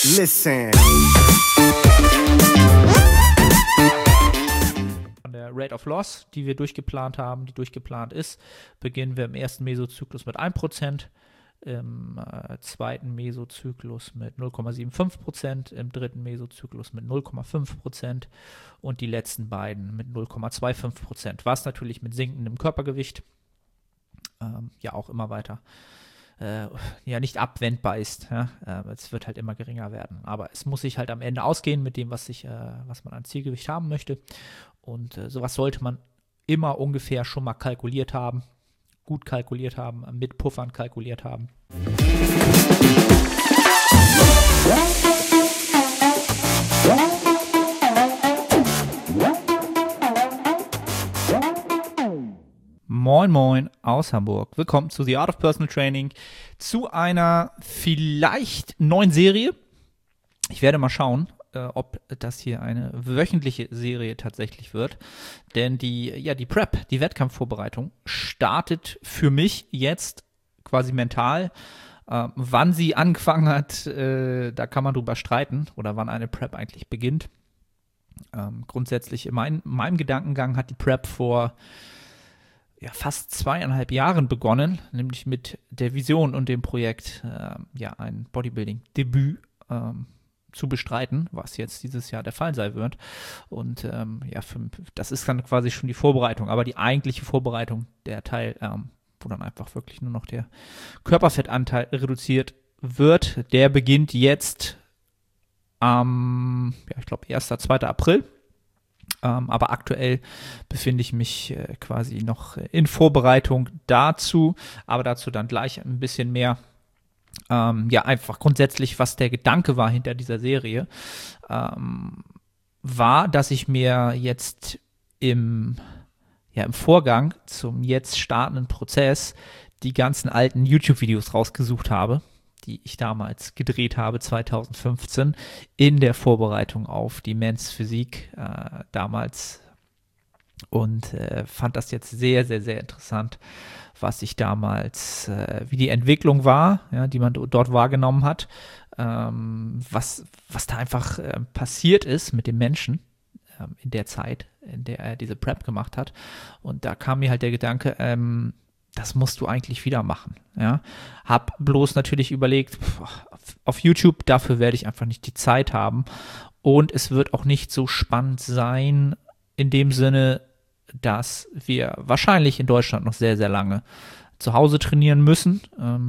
Listen. Von der Rate of Loss, die wir durchgeplant haben, die durchgeplant ist, beginnen wir im ersten Mesozyklus mit 1%, im zweiten Mesozyklus mit 0,75%, im dritten Mesozyklus mit 0,5% und die letzten beiden mit 0,25%, was natürlich mit sinkendem Körpergewicht ja auch immer weiter nicht abwendbar ist. Ja? Es wird halt immer geringer werden. Aber es muss sich halt am Ende ausgehen mit dem, was man an Zielgewicht haben möchte. Und sowas sollte man immer ungefähr schon mal kalkuliert haben, gut kalkuliert haben, mit Puffern kalkuliert haben. Moin Moin aus Hamburg. Willkommen zu The Art of Personal Training, zu einer vielleicht neuen Serie. Ich werde mal schauen, ob das hier eine wöchentliche Serie tatsächlich wird. Denn die Prep, die Wettkampfvorbereitung, startet für mich jetzt quasi mental. Wann sie angefangen hat, da kann man drüber streiten, oder wann eine Prep eigentlich beginnt. Grundsätzlich in meinem Gedankengang hat die Prep vor fast 2,5 Jahren begonnen, nämlich mit der Vision und dem Projekt, ein Bodybuilding-Debüt zu bestreiten, was jetzt dieses Jahr der Fall sein wird. Und das ist dann quasi schon die Vorbereitung, aber die eigentliche Vorbereitung, der Teil, wo dann einfach wirklich nur noch der Körperfettanteil reduziert wird, der beginnt jetzt am, ich glaube, 1. 2. April. Aber aktuell befinde ich mich quasi noch in Vorbereitung dazu, aber dazu dann gleich ein bisschen mehr. Einfach grundsätzlich, was der Gedanke war hinter dieser Serie, war, dass ich mir jetzt im Vorgang zum jetzt startenden Prozess die ganzen alten YouTube-Videos rausgesucht habe, die ich damals gedreht habe, 2015, in der Vorbereitung auf die Men's Physik damals, und fand das jetzt sehr, sehr, sehr interessant, was ich damals, wie die Entwicklung war, die man dort wahrgenommen hat, was da einfach passiert ist mit dem Menschen in der Zeit, in der er diese Prep gemacht hat. Und da kam mir halt der Gedanke, das musst du eigentlich wieder machen. Ja? Hab bloß natürlich überlegt, auf YouTube, dafür werde ich einfach nicht die Zeit haben. Und es wird auch nicht so spannend sein, in dem Sinne, dass wir wahrscheinlich in Deutschland noch sehr, sehr lange zu Hause trainieren müssen.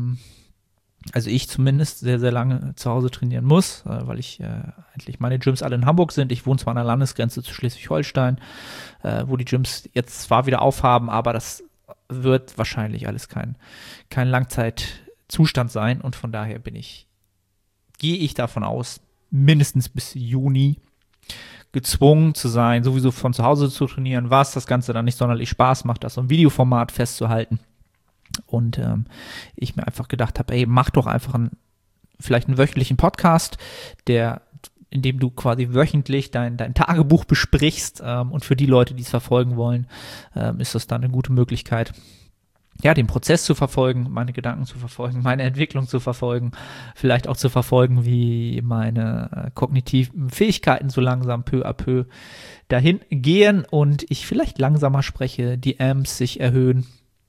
Also ich zumindest sehr, sehr lange zu Hause trainieren muss, weil eigentlich meine Gyms alle in Hamburg sind. Ich wohne zwar an der Landesgrenze zu Schleswig-Holstein, wo die Gyms jetzt zwar wieder aufhaben, aber das wird wahrscheinlich alles kein Langzeitzustand sein, und von daher gehe ich davon aus, mindestens bis Juni gezwungen zu sein, sowieso von zu Hause zu trainieren, was das Ganze dann nicht sonderlich Spaß macht, das so ein Videoformat festzuhalten. Und ich mir einfach gedacht habe, mach doch einfach vielleicht einen wöchentlichen Podcast, in dem du quasi wöchentlich dein Tagebuch besprichst, und für die Leute, die es verfolgen wollen, ist das dann eine gute Möglichkeit, den Prozess zu verfolgen, meine Gedanken zu verfolgen, meine Entwicklung zu verfolgen, vielleicht auch zu verfolgen, wie meine kognitiven Fähigkeiten so langsam peu à peu dahin gehen und ich vielleicht langsamer spreche, die Amps sich erhöhen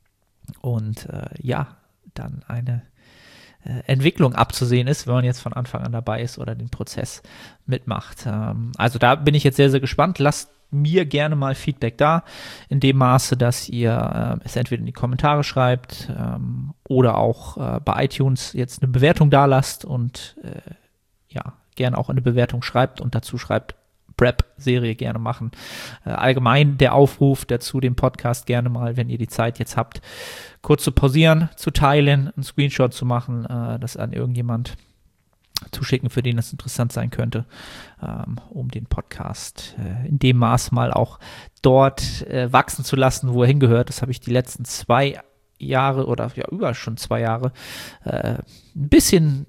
und dann eine Entwicklung abzusehen ist, wenn man jetzt von Anfang an dabei ist oder den Prozess mitmacht. Also da bin ich jetzt sehr, sehr gespannt. Lasst mir gerne mal Feedback da, in dem Maße, dass ihr es entweder in die Kommentare schreibt oder auch bei iTunes jetzt eine Bewertung da lasst und gerne auch eine Bewertung schreibt und dazu schreibt, Prep-Serie gerne machen. Allgemein der Aufruf dazu, den Podcast gerne mal, wenn ihr die Zeit jetzt habt, kurz zu pausieren, zu teilen, einen Screenshot zu machen, das an irgendjemand zuschicken, für den das interessant sein könnte, um den Podcast in dem Maß mal auch dort wachsen zu lassen, wo er hingehört. Das habe ich die letzten 2 Jahre oder über schon 2 Jahre ein bisschen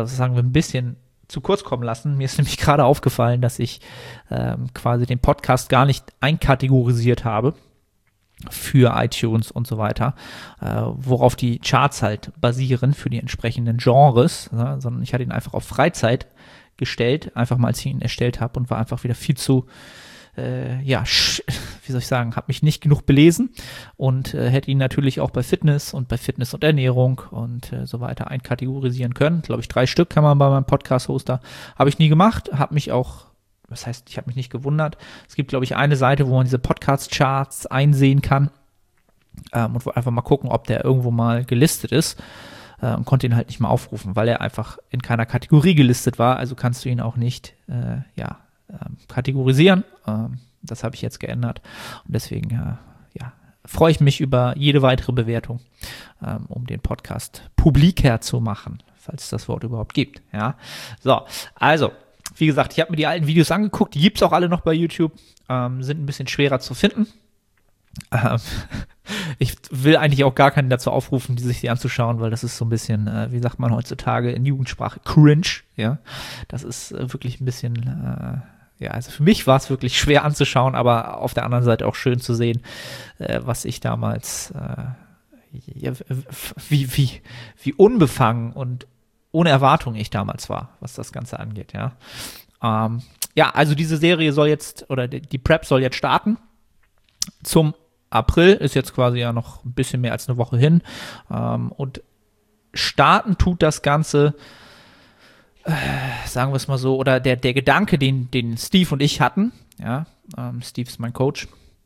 zu kurz kommen lassen. Mir ist nämlich gerade aufgefallen, dass ich quasi den Podcast gar nicht einkategorisiert habe für iTunes und so weiter, worauf die Charts halt basieren für die entsprechenden Genres, sondern ich hatte ihn einfach auf Freizeit gestellt, einfach mal, als ich ihn erstellt habe, und war einfach wieder viel zu, wie soll ich sagen, habe mich nicht genug belesen und hätte ihn natürlich auch bei Fitness und Ernährung und so weiter einkategorisieren können. Glaube ich, 3 Stück kann man bei meinem Podcast-Hoster. Habe ich nie gemacht, habe mich auch, was heißt, ich habe mich nicht gewundert. Es gibt, glaube ich, eine Seite, wo man diese Podcast-Charts einsehen kann und einfach mal gucken, ob der irgendwo mal gelistet ist. Und konnte ihn halt nicht mal aufrufen, weil er einfach in keiner Kategorie gelistet war. Also kannst du ihn auch nicht kategorisieren. Das habe ich jetzt geändert. Und deswegen freue ich mich über jede weitere Bewertung, um den Podcast publiker zu machen, falls es das Wort überhaupt gibt. Ja, so, also, wie gesagt, ich habe mir die alten Videos angeguckt. Die gibt es auch alle noch bei YouTube. Sind ein bisschen schwerer zu finden. Ich will eigentlich auch gar keinen dazu aufrufen, sich die anzuschauen, weil das ist so ein bisschen, wie sagt man heutzutage in Jugendsprache, cringe, ja. Das ist wirklich ein bisschen, also für mich war es wirklich schwer anzuschauen, aber auf der anderen Seite auch schön zu sehen, was ich damals, wie unbefangen und ohne Erwartung ich damals war, was das Ganze angeht, ja. Also diese Serie soll jetzt, oder die Prep soll jetzt starten. Zum April ist jetzt quasi ja noch ein bisschen mehr als eine Woche hin. Und starten tut das Ganze, sagen wir es mal so, oder der Gedanke, den Steve und ich hatten, ja, Steve ist mein Coach,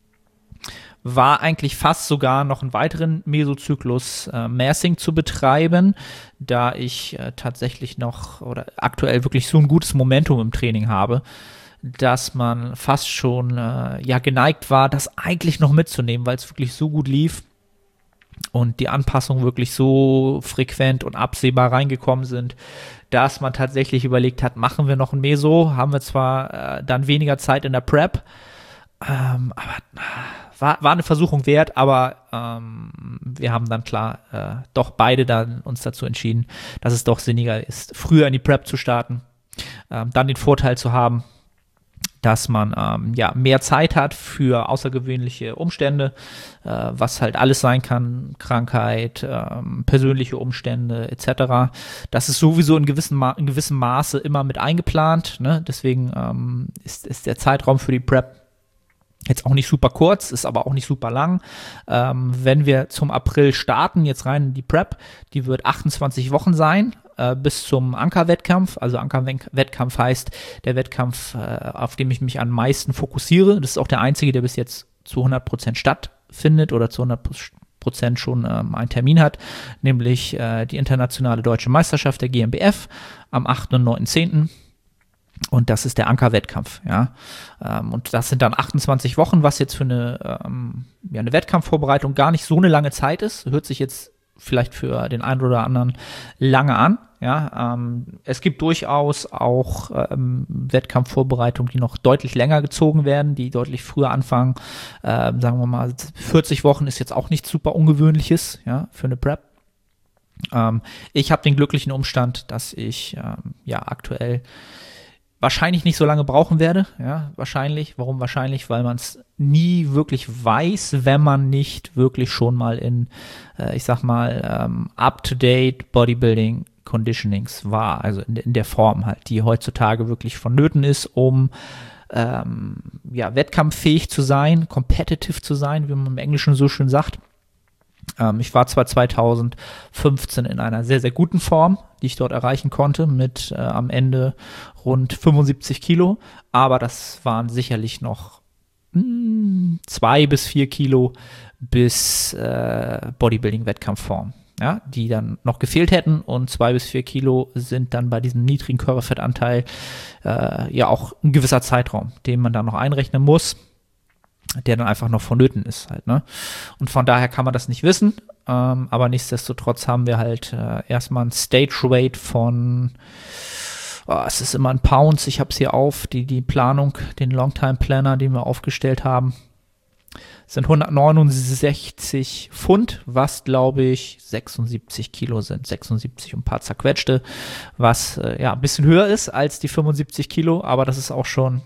war eigentlich fast sogar noch einen weiteren Mesozyklus Massing zu betreiben, da ich tatsächlich noch oder aktuell wirklich so ein gutes Momentum im Training habe, dass man fast schon geneigt war, das eigentlich noch mitzunehmen, weil es wirklich so gut lief und die Anpassungen wirklich so frequent und absehbar reingekommen sind, dass man tatsächlich überlegt hat, machen wir noch ein Meso, haben wir zwar dann weniger Zeit in der Prep, aber war eine Versuchung wert, aber wir haben dann klar doch beide dann uns dazu entschieden, dass es doch sinniger ist, früher in die Prep zu starten, dann den Vorteil zu haben, dass man mehr Zeit hat für außergewöhnliche Umstände, was halt alles sein kann, Krankheit, persönliche Umstände etc. Das ist sowieso in gewissem Maße immer mit eingeplant, ne? Deswegen ist der Zeitraum für die Prep jetzt auch nicht super kurz, ist aber auch nicht super lang. Wenn wir zum April starten, jetzt rein in die Prep, die wird 28 Wochen sein, bis zum Anker-Wettkampf. Also Anker-Wettkampf heißt der Wettkampf, auf dem ich mich am meisten fokussiere. Das ist auch der einzige, der bis jetzt zu 100% stattfindet oder zu 100% schon einen Termin hat, nämlich die internationale deutsche Meisterschaft der GmbF am 8. und 9.10. Und das ist der Anker-Wettkampf, ja. Und das sind dann 28 Wochen, was jetzt für eine Wettkampfvorbereitung gar nicht so eine lange Zeit ist. Hört sich jetzt vielleicht für den einen oder anderen lange an, ja. Es gibt durchaus auch Wettkampfvorbereitungen, die noch deutlich länger gezogen werden, die deutlich früher anfangen. Sagen wir mal, 40 Wochen ist jetzt auch nichts super Ungewöhnliches, ja, für eine Prep. Ich habe den glücklichen Umstand, dass ich aktuell wahrscheinlich nicht so lange brauchen werde, ja, wahrscheinlich. Warum wahrscheinlich? Weil man es nie wirklich weiß, wenn man nicht wirklich schon mal in, up-to-date Bodybuilding Conditionings war, also in der Form halt, die heutzutage wirklich vonnöten ist, um wettkampffähig zu sein, competitive zu sein, wie man im Englischen so schön sagt. Ich war zwar 2015 in einer sehr, sehr guten Form, die ich dort erreichen konnte, mit am Ende rund 75 Kilo, aber das waren sicherlich noch 2 bis 4 Kilo bis Bodybuilding-Wettkampfform, ja, die dann noch gefehlt hätten, und 2 bis 4 Kilo sind dann bei diesem niedrigen Körperfettanteil auch ein gewisser Zeitraum, den man dann noch einrechnen muss, der dann einfach noch vonnöten ist halt, ne? Und von daher kann man das nicht wissen, aber nichtsdestotrotz haben wir halt erstmal ein Stage Weight von, es ist immer in Pounds, ich habe es hier auf, die Planung, den Longtime Planner, den wir aufgestellt haben, sind 169 Pfund, was glaube ich 76 Kilo sind, 76 und ein paar zerquetschte, was ein bisschen höher ist als die 75 Kilo, aber das ist auch schon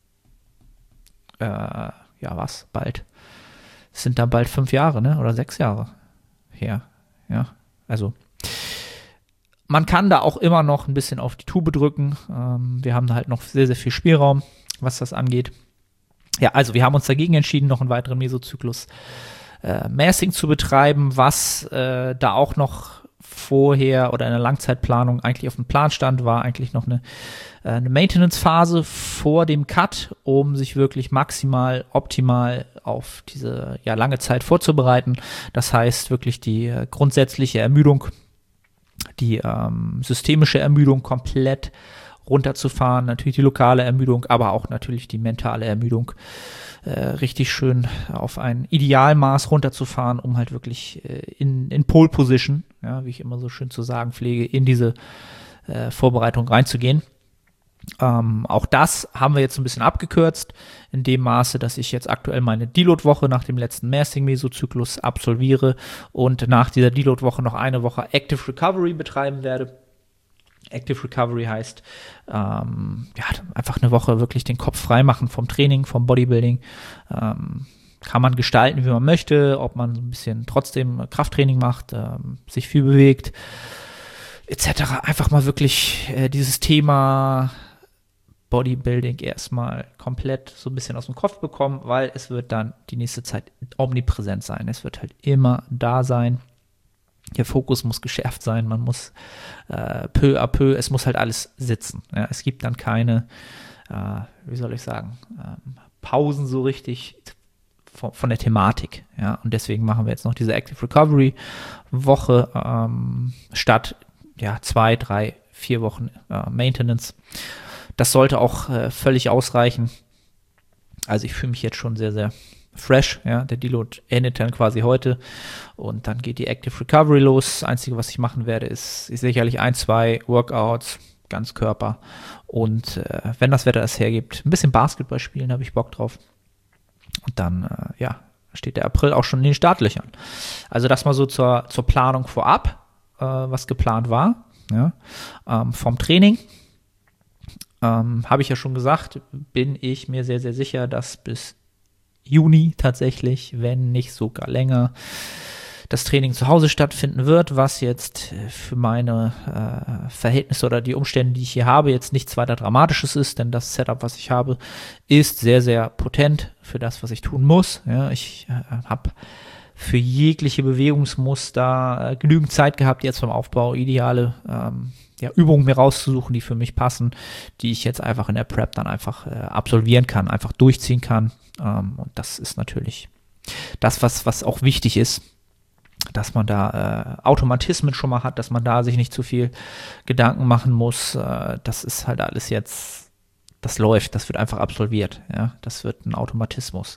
bald. Es sind dann bald 5 Jahre, ne? Oder 6 Jahre her. Ja, also Man kann da auch immer noch ein bisschen auf die Tube drücken. Wir haben da halt noch sehr, sehr viel Spielraum, was das angeht. Ja, also wir haben uns dagegen entschieden, noch einen weiteren Mesozyklus Massing zu betreiben, was da auch noch vorher oder in der Langzeitplanung eigentlich auf dem Plan stand, war eigentlich noch eine Maintenance-Phase vor dem Cut, um sich wirklich maximal optimal auf diese lange Zeit vorzubereiten. Das heißt wirklich die grundsätzliche Ermüdung, die systemische Ermüdung komplett runterzufahren, natürlich die lokale Ermüdung, aber auch natürlich die mentale Ermüdung richtig schön auf ein Idealmaß runterzufahren, um halt wirklich in Pole Position, ja, wie ich immer so schön zu sagen pflege, in diese Vorbereitung reinzugehen. Auch das haben wir jetzt ein bisschen abgekürzt, in dem Maße, dass ich jetzt aktuell meine Deload-Woche nach dem letzten Massing-Mesozyklus absolviere und nach dieser Deload-Woche noch eine Woche Active Recovery betreiben werde. Active Recovery heißt, einfach eine Woche wirklich den Kopf frei machen vom Training, vom Bodybuilding. Kann man gestalten, wie man möchte, ob man so ein bisschen trotzdem Krafttraining macht, sich viel bewegt, etc. Einfach mal wirklich dieses Thema Bodybuilding erstmal komplett so ein bisschen aus dem Kopf bekommen, weil es wird dann die nächste Zeit omnipräsent sein. Es wird halt immer da sein. Der Fokus muss geschärft sein, man muss peu à peu, es muss halt alles sitzen. Ja, es gibt dann keine, Pausen so richtig von der Thematik. Ja, und deswegen machen wir jetzt noch diese Active Recovery Woche statt 2, 3, 4 Wochen Maintenance. Das sollte auch völlig ausreichen. Also ich fühle mich jetzt schon sehr, sehr fresh, ja, der Deload endet dann quasi heute und dann geht die Active Recovery los. Das Einzige, was ich machen werde, ist sicherlich 1, 2 Workouts, Ganzkörper und wenn das Wetter es hergibt, ein bisschen Basketball spielen, habe ich Bock drauf. Und dann, steht der April auch schon in den Startlöchern. Also das mal so zur Planung vorab, was geplant war, ja, vom Training. Habe ich ja schon gesagt, bin ich mir sehr, sehr sicher, dass bis Juni tatsächlich, wenn nicht sogar länger, das Training zu Hause stattfinden wird, was jetzt für meine Verhältnisse oder die Umstände, die ich hier habe, jetzt nichts weiter Dramatisches ist, denn das Setup, was ich habe, ist sehr, sehr potent für das, was ich tun muss. Ja, ich habe für jegliche Bewegungsmuster genügend Zeit gehabt, jetzt beim Aufbau ideale Übungen mir rauszusuchen, die für mich passen, die ich jetzt einfach in der Prep dann einfach absolvieren kann, einfach durchziehen kann. Und das ist natürlich das, was auch wichtig ist, dass man da Automatismen schon mal hat, dass man da sich nicht zu viel Gedanken machen muss. Das ist halt alles jetzt, das läuft, das wird einfach absolviert. Ja? Das wird ein Automatismus.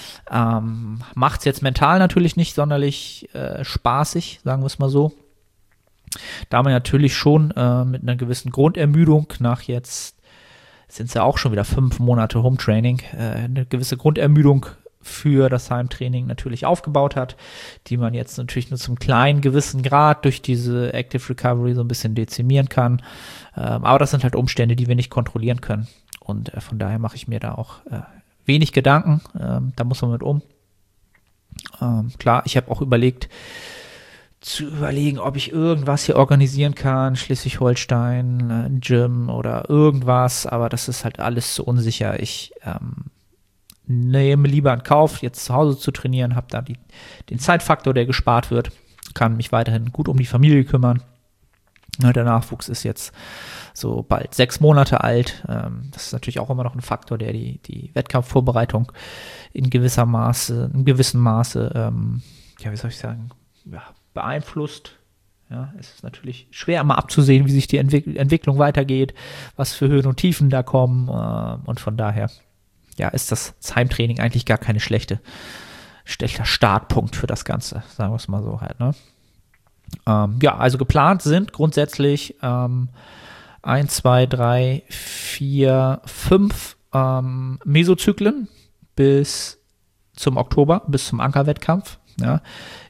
Macht es jetzt mental natürlich nicht sonderlich spaßig, sagen wir es mal so. Da man natürlich schon mit einer gewissen Grundermüdung nach jetzt sind es ja auch schon wieder 5 Monate Home-Training, eine gewisse Grundermüdung für das Heimtraining natürlich aufgebaut hat, die man jetzt natürlich nur zum kleinen gewissen Grad durch diese Active Recovery so ein bisschen dezimieren kann. Aber das sind halt Umstände, die wir nicht kontrollieren können. Und von daher mache ich mir da auch wenig Gedanken. Da muss man mit um. Klar, ich habe auch überlegen, ob ich irgendwas hier organisieren kann, Schleswig-Holstein, ein Gym oder irgendwas, aber das ist halt alles so unsicher. Ich nehme lieber in Kauf, jetzt zu Hause zu trainieren, habe da den Zeitfaktor, der gespart wird, kann mich weiterhin gut um die Familie kümmern. Der Nachwuchs ist jetzt so bald 6 Monate alt. Das ist natürlich auch immer noch ein Faktor, der die Wettkampfvorbereitung in gewissem Maße, beeinflusst. Ja, es ist natürlich schwer immer abzusehen, wie sich die Entwicklung weitergeht, was für Höhen und Tiefen da kommen. Und von daher ist das Heimtraining eigentlich gar keine schlechter Startpunkt für das Ganze, sagen wir es mal so halt. Ne? Also geplant sind grundsätzlich 1, 2, 3, 4, 5 Mesozyklen bis zum Oktober, bis zum Ankerwettkampf. Ja.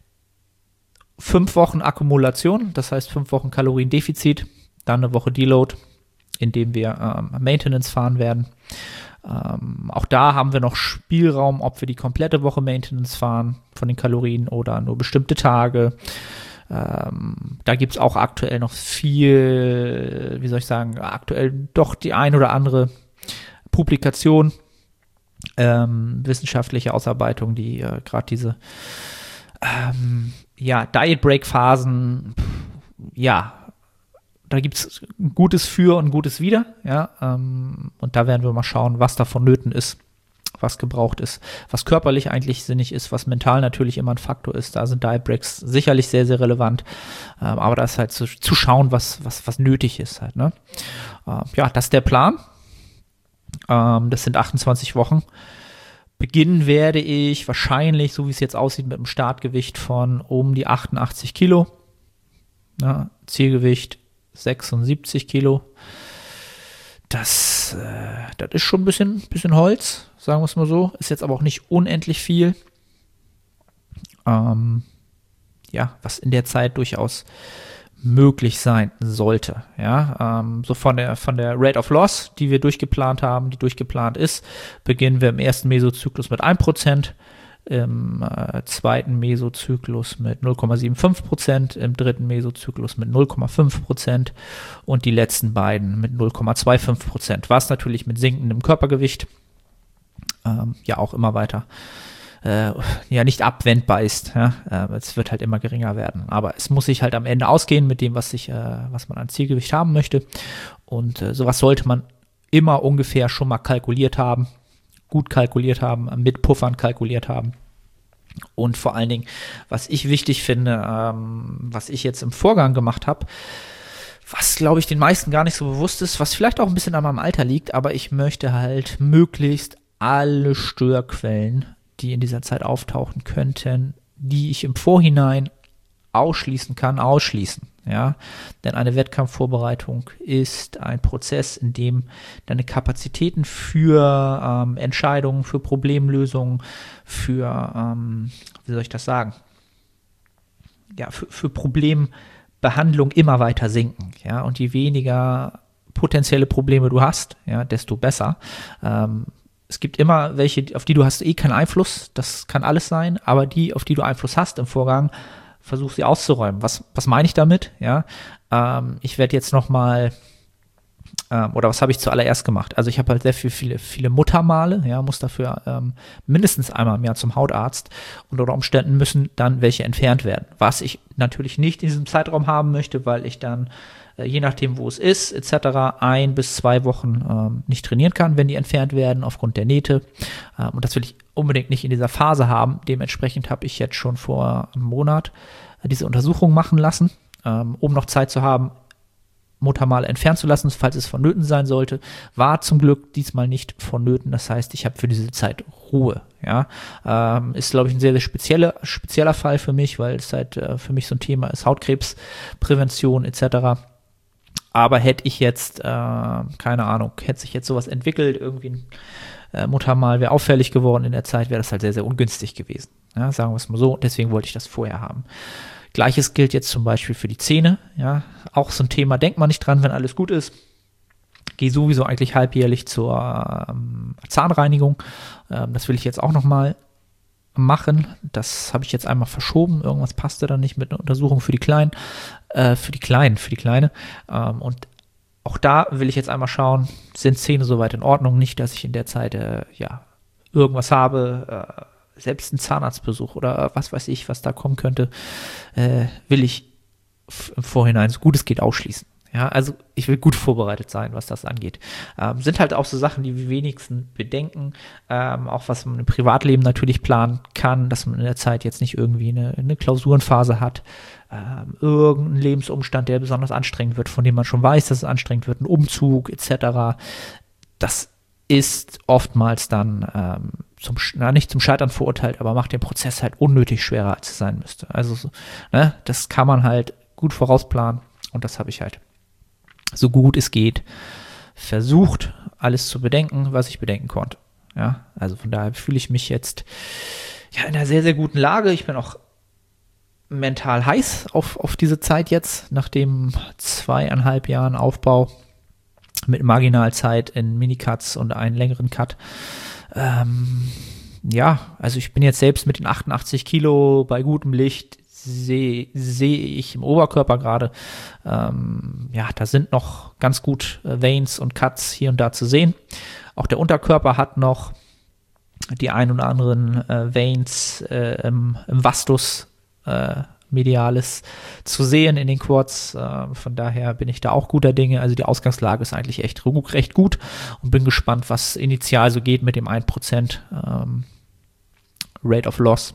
5 Wochen Akkumulation, das heißt 5 Wochen Kaloriendefizit, dann eine Woche Deload, indem wir Maintenance fahren werden. Auch da haben wir noch Spielraum, ob wir die komplette Woche Maintenance fahren von den Kalorien oder nur bestimmte Tage. Da gibt es auch aktuell noch viel, wie soll ich sagen, aktuell doch die ein oder andere Publikation, wissenschaftliche Ausarbeitung, die gerade diese Diet Break Phasen, da gibt es ein Gutes für und ein Gutes wider, und da werden wir mal schauen, was da vonnöten ist, was gebraucht ist, was körperlich eigentlich sinnig ist, was mental natürlich immer ein Faktor ist. Da sind Diet Breaks sicherlich sehr, sehr relevant, aber da ist halt zu schauen, was nötig ist halt, ne? Das ist der Plan. Das sind 28 Wochen. Beginnen werde ich wahrscheinlich, so wie es jetzt aussieht, mit einem Startgewicht von um die 88 Kilo. Zielgewicht 76 Kilo. Das ist schon ein bisschen Holz, sagen wir es mal so. Ist jetzt aber auch nicht unendlich viel. Was in der Zeit durchaus möglich sein sollte. So von der Rate of Loss, die wir durchgeplant haben, die durchgeplant ist, beginnen wir im ersten Mesozyklus mit 1%, im zweiten Mesozyklus mit 0,75%, im dritten Mesozyklus mit 0,5% und die letzten beiden mit 0,25%, was natürlich mit sinkendem Körpergewicht auch immer weiter nicht abwendbar ist. Es wird halt immer geringer werden. Aber es muss sich halt am Ende ausgehen mit dem, was man an Zielgewicht haben möchte. Und sowas sollte man immer ungefähr schon mal kalkuliert haben, gut kalkuliert haben, mit Puffern kalkuliert haben. Und vor allen Dingen, was ich wichtig finde, was ich jetzt im Vorgang gemacht habe, was, glaube ich, den meisten gar nicht so bewusst ist, was vielleicht auch ein bisschen an meinem Alter liegt, aber ich möchte halt möglichst alle Störquellen, die in dieser Zeit auftauchen könnten, die ich im Vorhinein ausschließen kann, ausschließen. Denn eine Wettkampfvorbereitung ist ein Prozess, in dem deine Kapazitäten für Entscheidungen, für Problemlösungen, für, wie soll ich das sagen, für Problembehandlung immer weiter sinken. Und je weniger potenzielle Probleme du hast, desto besser. Es gibt immer welche, auf die du hast keinen Einfluss, das kann alles sein, aber die, auf die du Einfluss hast im Vorgang, versuch sie auszuräumen. Was meine ich damit? Ich werde jetzt nochmal, oder was habe ich zuallererst gemacht? Also ich habe halt sehr viele Muttermale, muss dafür mindestens einmal im Jahr zum Hautarzt und unter Umständen müssen dann welche entfernt werden. Was ich natürlich nicht in diesem Zeitraum haben möchte, weil ich dann je nachdem, wo es ist, etc., 1 bis 2 Wochen nicht trainieren kann, wenn die entfernt werden aufgrund der Nähte. Und das will ich unbedingt nicht in dieser Phase haben. Dementsprechend habe ich jetzt schon vor einem Monat diese Untersuchung machen lassen, um noch Zeit zu haben, Muttermale entfernen zu lassen, falls es vonnöten sein sollte. War zum Glück diesmal nicht vonnöten. Das heißt, ich habe für diese Zeit Ruhe. Ist, glaube ich, ein sehr, sehr spezieller Fall für mich, weil es halt für mich so ein Thema ist, Hautkrebsprävention etc., aber hätte ich jetzt, keine Ahnung, hätte sich jetzt sowas entwickelt, irgendwie ein Muttermal wäre auffällig geworden in der Zeit, wäre das halt sehr, sehr ungünstig gewesen. Sagen wir es mal so. Deswegen wollte ich das vorher haben. Gleiches gilt jetzt zum Beispiel für die Zähne. Auch so ein Thema, denkt man nicht dran, wenn alles gut ist. Gehe sowieso eigentlich halbjährlich zur Zahnreinigung. Das will ich jetzt auch nochmal machen. Das habe ich jetzt einmal verschoben. Irgendwas passte dann nicht mit einer Untersuchung für die Kleinen. Für die Kleine. Und auch da will ich jetzt einmal schauen, sind Zähne soweit in Ordnung? Nicht, dass ich in der Zeit irgendwas habe, selbst einen Zahnarztbesuch oder was weiß ich, was da kommen könnte, will ich im Vorhinein so gut es geht ausschließen. Also ich will gut vorbereitet sein, was das angeht. Sind halt auch so Sachen, die wir wenigstens bedenken, auch was man im Privatleben natürlich planen kann, dass man in der Zeit jetzt nicht irgendwie eine Klausurenphase hat, irgendein Lebensumstand, der besonders anstrengend wird, von dem man schon weiß, dass es anstrengend wird, ein Umzug etc. Das ist oftmals dann nicht zum Scheitern verurteilt, aber macht den Prozess halt unnötig schwerer, als es sein müsste. Also das kann man halt gut vorausplanen und das habe ich halt so gut es geht versucht, alles zu bedenken, was ich bedenken konnte. Also von daher fühle ich mich jetzt in einer sehr, sehr guten Lage. Ich bin auch mental heiß auf diese Zeit jetzt, nach dem 2,5 Jahren Aufbau mit Marginalzeit in Minicuts und einen längeren Cut. Also ich bin jetzt selbst mit den 88 Kilo bei gutem Licht sehe ich im Oberkörper gerade, da sind noch ganz gut Veins und Cuts hier und da zu sehen. Auch der Unterkörper hat noch die ein oder anderen Veins im Vastus medialis zu sehen in den Quads. Von daher bin ich da auch guter Dinge. Also die Ausgangslage ist eigentlich echt recht gut und bin gespannt, was initial so geht mit dem 1% Rate of Loss.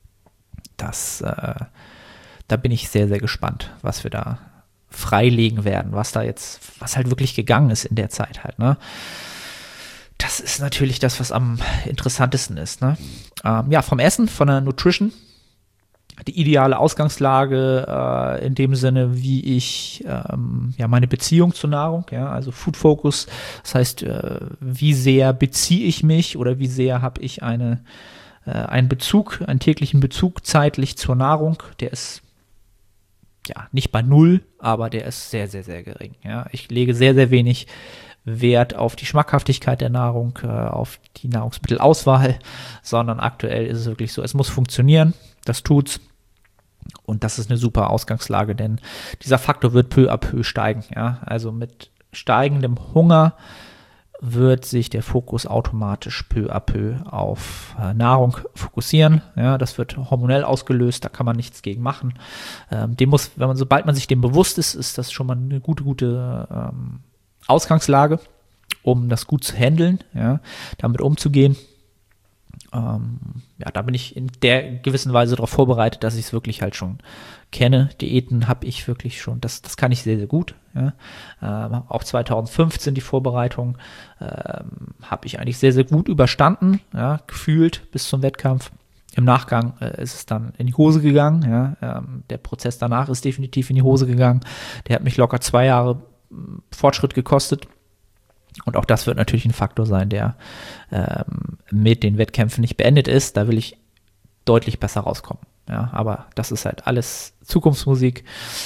Da bin ich sehr, sehr gespannt, was wir da freilegen werden, was halt wirklich gegangen ist in der Zeit halt, ne? Das ist natürlich das, was am interessantesten ist, ne? Vom Essen, von der Nutrition, die ideale Ausgangslage in dem Sinne, wie ich meine Beziehung zur Nahrung, also Food Focus, das heißt, wie sehr beziehe ich mich oder wie sehr habe ich einen täglichen Bezug zeitlich zur Nahrung, der ist nicht bei 0, aber der ist sehr, sehr, sehr gering. Ja. Ich lege sehr, sehr wenig Wert auf die Schmackhaftigkeit der Nahrung, auf die Nahrungsmittelauswahl, sondern aktuell ist es wirklich so, es muss funktionieren, das tut's. Und das ist eine super Ausgangslage, denn dieser Faktor wird peu à peu steigen. Ja? Also mit steigendem Hunger wird sich der Fokus automatisch peu à peu auf Nahrung fokussieren. Ja, das wird hormonell ausgelöst, da kann man nichts gegen machen. Sobald man sich dem bewusst ist, ist das schon mal eine gute Ausgangslage, um das gut zu handeln, damit umzugehen. Da bin ich in der gewissen Weise darauf vorbereitet, dass ich es wirklich halt schon kenne. Diäten habe ich wirklich schon, das kann ich sehr, sehr gut. Ja. Auch 2015 die Vorbereitung habe ich eigentlich sehr, sehr gut überstanden, gefühlt bis zum Wettkampf. Im Nachgang ist es dann in die Hose gegangen. Der Prozess danach ist definitiv in die Hose gegangen. Der hat mich locker 2 Jahre Fortschritt gekostet. Und auch das wird natürlich ein Faktor sein, der mit den Wettkämpfen nicht beendet ist. Da will ich deutlich besser rauskommen. Ja, aber das ist halt alles Zukunftsmusik.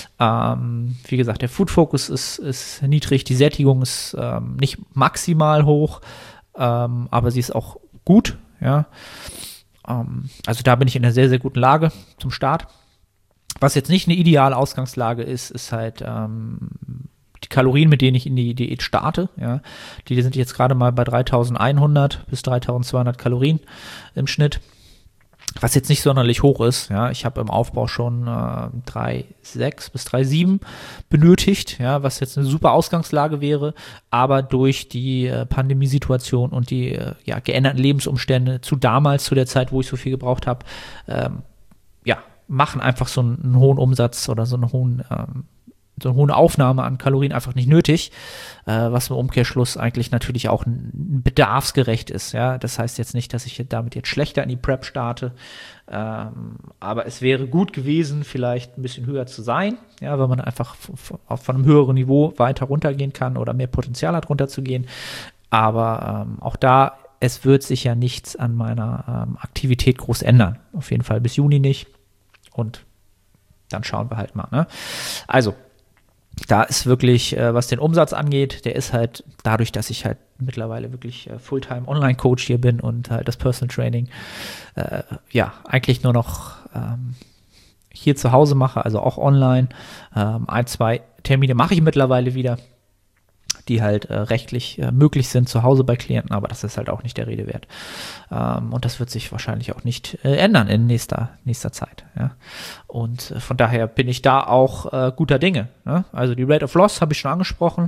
Wie gesagt, der Food-Focus ist niedrig, die Sättigung ist nicht maximal hoch, aber sie ist auch gut. Ja. Also da bin ich in einer sehr, sehr guten Lage zum Start. Was jetzt nicht eine ideale Ausgangslage ist, ist halt die Kalorien, mit denen ich in die Diät starte. Ja. Die sind jetzt gerade mal bei 3100 bis 3200 Kalorien im Schnitt. Was jetzt nicht sonderlich hoch ist, ich habe im Aufbau schon 3,6 bis 3,7 benötigt, was jetzt eine super Ausgangslage wäre, aber durch die Pandemiesituation und die geänderten Lebensumstände zu der Zeit, wo ich so viel gebraucht habe, machen einfach so einen hohen Umsatz oder so eine hohe Aufnahme an Kalorien einfach nicht nötig, was im Umkehrschluss eigentlich natürlich auch bedarfsgerecht ist. Ja? Das heißt jetzt nicht, dass ich damit jetzt schlechter in die Prep starte, aber es wäre gut gewesen, vielleicht ein bisschen höher zu sein, weil man einfach von einem höheren Niveau weiter runtergehen kann oder mehr Potenzial hat, runterzugehen. Aber auch da, es wird sich ja nichts an meiner Aktivität groß ändern. Auf jeden Fall bis Juni nicht. Und dann schauen wir halt mal. Ne? Also, da ist wirklich, was den Umsatz angeht, der ist halt dadurch, dass ich halt mittlerweile wirklich Fulltime Online-Coach hier bin und halt das Personal Training eigentlich nur noch hier zu Hause mache, also auch online. 1, 2 Termine mache ich mittlerweile wieder, die halt rechtlich möglich sind zu Hause bei Klienten, aber das ist halt auch nicht der Rede wert. Und das wird sich wahrscheinlich auch nicht ändern in nächster Zeit. Ja. Und von daher bin ich da auch guter Dinge. Ne? Also die Rate of Loss habe ich schon angesprochen.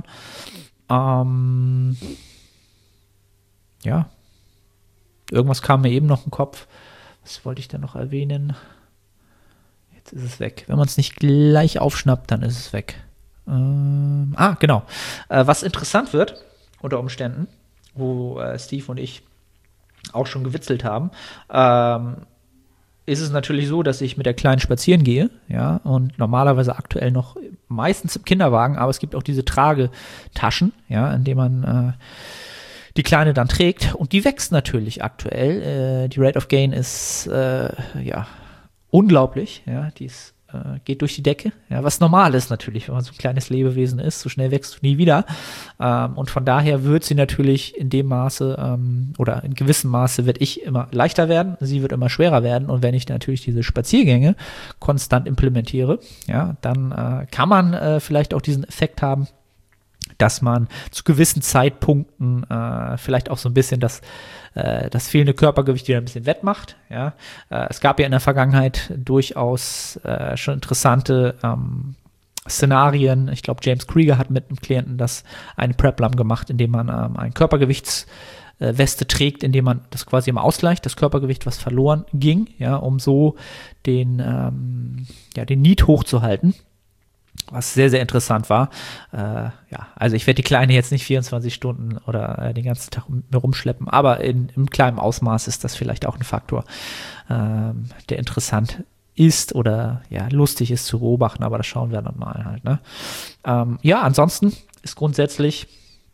Irgendwas kam mir eben noch im Kopf. Was wollte ich denn noch erwähnen? Jetzt ist es weg. Wenn man es nicht gleich aufschnappt, dann ist es weg. Genau. Was interessant wird, unter Umständen, wo Steve und ich auch schon gewitzelt haben, ist es natürlich so, dass ich mit der Kleinen spazieren gehe, und normalerweise aktuell noch meistens im Kinderwagen, aber es gibt auch diese Tragetaschen, in denen man die Kleine dann trägt und die wächst natürlich aktuell. Die Rate of Gain ist unglaublich, die ist geht durch die Decke, ja, was normal ist natürlich, wenn man so ein kleines Lebewesen ist, so schnell wächst du nie wieder. Und von daher wird sie natürlich in dem Maße oder in gewissem Maße wird ich immer leichter werden, sie wird immer schwerer werden. Und wenn ich natürlich diese Spaziergänge konstant implementiere, ja, dann kann man vielleicht auch diesen Effekt haben, dass man zu gewissen Zeitpunkten vielleicht auch so ein bisschen das fehlende Körpergewicht wieder ein bisschen wettmacht. Ja? Es gab ja in der Vergangenheit durchaus schon interessante Szenarien. Ich glaube, James Krieger hat mit einem Klienten eine Prep-Lam gemacht, indem man ein Körpergewichtsweste trägt, indem man das quasi immer ausgleicht, das Körpergewicht, was verloren ging, ja, um so den Need hochzuhalten. Was sehr, sehr interessant war. Also ich werde die Kleine jetzt nicht 24 Stunden oder den ganzen Tag mit mir rumschleppen, aber im kleinen Ausmaß ist das vielleicht auch ein Faktor, der interessant ist oder ja, lustig ist zu beobachten, aber das schauen wir dann mal halt. Ne? Ansonsten ist grundsätzlich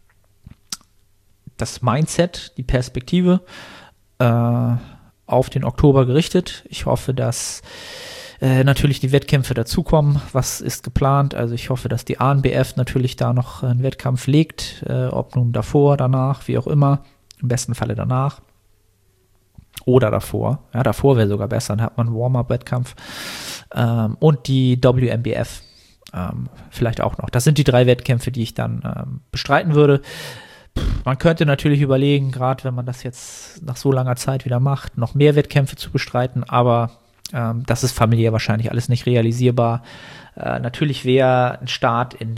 das Mindset, die Perspektive auf den Oktober gerichtet. Ich hoffe, dass natürlich die Wettkämpfe dazukommen. Was ist geplant? Also ich hoffe, dass die ANBF natürlich da noch einen Wettkampf legt, ob nun davor, danach, wie auch immer. Im besten Falle danach. Oder davor. Ja, davor wäre sogar besser, dann hat man einen Warm-Up-Wettkampf. Und die WMBF vielleicht auch noch. Das sind die 3 Wettkämpfe, die ich dann bestreiten würde. Man könnte natürlich überlegen, gerade wenn man das jetzt nach so langer Zeit wieder macht, noch mehr Wettkämpfe zu bestreiten, aber das ist familiär wahrscheinlich alles nicht realisierbar. Natürlich wäre ein Start in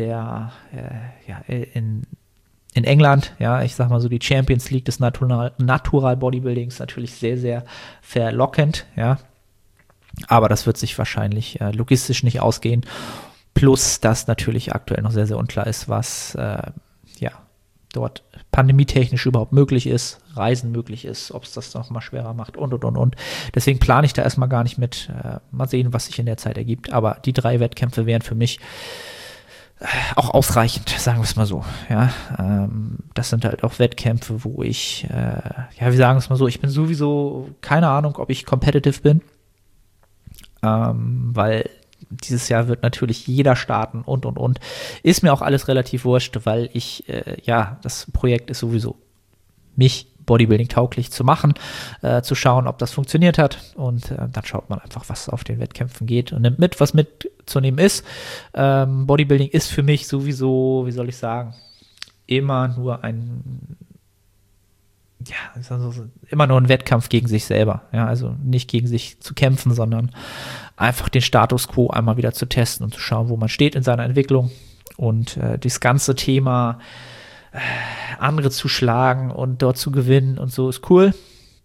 England, ja, ich sag mal so die Champions League des Natural Bodybuildings natürlich sehr, sehr verlockend, ja. Aber das wird sich wahrscheinlich logistisch nicht ausgehen. Plus, dass natürlich aktuell noch sehr, sehr unklar ist, was dort pandemietechnisch überhaupt möglich ist, Reisen möglich ist, ob es das noch mal schwerer macht und. Deswegen plane ich da erstmal gar nicht mit. Mal sehen, was sich in der Zeit ergibt. Aber die 3 Wettkämpfe wären für mich auch ausreichend, sagen wir es mal so. Ja, das sind halt auch Wettkämpfe, wo ich, wir sagen es mal so, ich bin sowieso keine Ahnung, ob ich competitive bin, weil dieses Jahr wird natürlich jeder starten und. Ist mir auch alles relativ wurscht, weil das Projekt ist sowieso, mich Bodybuilding tauglich zu machen, zu schauen, ob das funktioniert hat und dann schaut man einfach, was auf den Wettkämpfen geht und nimmt mit, was mitzunehmen ist. Bodybuilding ist für mich sowieso, wie soll ich sagen, immer nur ein Wettkampf gegen sich selber. Ja, also nicht gegen sich zu kämpfen, sondern einfach den Status quo einmal wieder zu testen und zu schauen, wo man steht in seiner Entwicklung. Und das ganze Thema andere zu schlagen und dort zu gewinnen und so ist cool.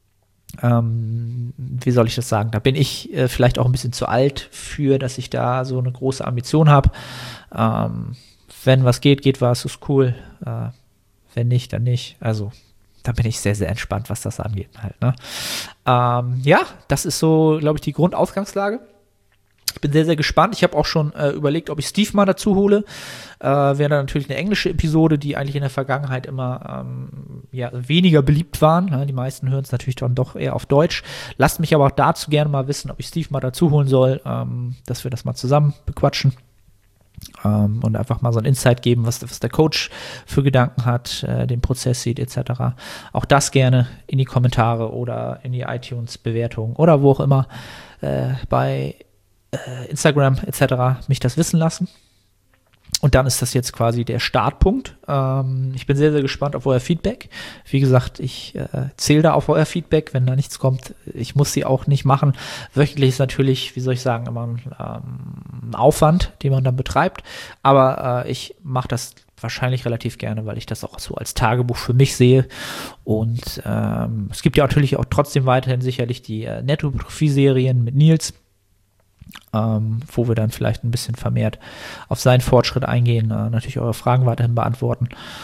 Wie soll ich das sagen? Da bin ich vielleicht auch ein bisschen zu alt für, dass ich da so eine große Ambition habe. Wenn was geht was, ist cool. Wenn nicht, dann nicht. Also da bin ich sehr, sehr entspannt, was das angeht halt. Ne? Das ist so, glaube ich, die Grundausgangslage. Ich bin sehr, sehr gespannt. Ich habe auch schon überlegt, ob ich Steve mal dazu hole. Wäre dann natürlich eine englische Episode, die eigentlich in der Vergangenheit immer weniger beliebt waren. Ne? Die meisten hören es natürlich dann doch eher auf Deutsch. Lasst mich aber auch dazu gerne mal wissen, ob ich Steve mal dazu holen soll, dass wir das mal zusammen bequatschen. Und einfach mal so ein Insight geben, was der Coach für Gedanken hat, den Prozess sieht etc. Auch das gerne in die Kommentare oder in die iTunes-Bewertung oder wo auch immer bei Instagram etc. mich das wissen lassen. Und dann ist das jetzt quasi der Startpunkt. Ich bin sehr, sehr gespannt auf euer Feedback. Wie gesagt, ich zähle da auf euer Feedback. Wenn da nichts kommt, ich muss sie auch nicht machen. Wöchentlich ist natürlich, wie soll ich sagen, immer ein Aufwand, den man dann betreibt. Aber ich mache das wahrscheinlich relativ gerne, weil ich das auch so als Tagebuch für mich sehe. Und es gibt ja natürlich auch trotzdem weiterhin sicherlich die Nettohypertrophie-Serien mit Nils, wo wir dann vielleicht ein bisschen vermehrt auf seinen Fortschritt eingehen, natürlich eure Fragen weiterhin beantworten.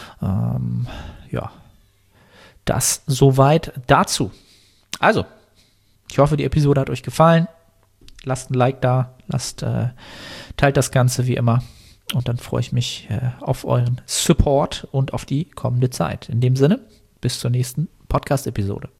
Das soweit dazu. Also, ich hoffe, die Episode hat euch gefallen. Lasst ein Like da, teilt das Ganze wie immer und dann freue ich mich auf euren Support und auf die kommende Zeit. In dem Sinne, bis zur nächsten Podcast-Episode.